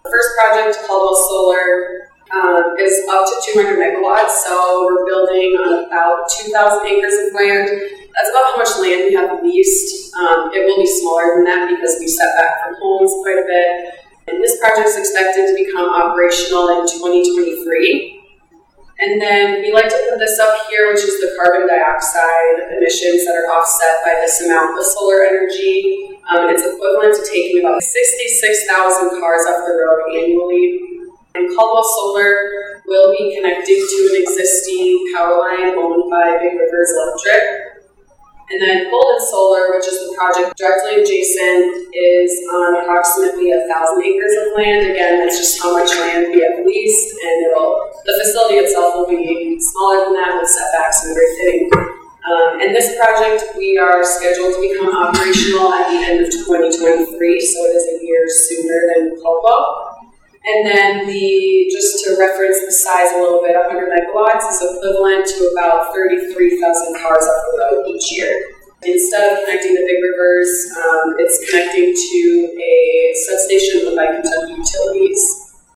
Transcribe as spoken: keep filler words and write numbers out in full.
first project, Caldwell Solar, um, is up to two hundred megawatts, so we're building on about two thousand acres of land. That's about how much land we have leased. Um, it will be smaller than that because we set back from homes quite a bit. And this project is expected to become operational in twenty twenty-three. And then we like to put this up here, which is the carbon dioxide emissions that are offset by this amount of solar energy. Um, it's equivalent to taking about sixty-six thousand cars off the road annually. And Caldwell Solar will be connecting to an existing power line owned by Big Rivers Electric. And then Golden Solar, which is the project directly adjacent, is on approximately one thousand acres of land. Again, that's just how much land we have leased, and it'll, the facility itself will be smaller than that with setbacks and everything. Um, and this project, we are scheduled to become operational at the end of twenty twenty-three, so it is a year sooner than Caldwell. And then the, just to reference the size a little bit, one hundred megawatts is equivalent to about thirty-three thousand cars off the road each year. Instead of connecting to Big Rivers, um, it's connecting to a substation owned by Kentucky Utilities.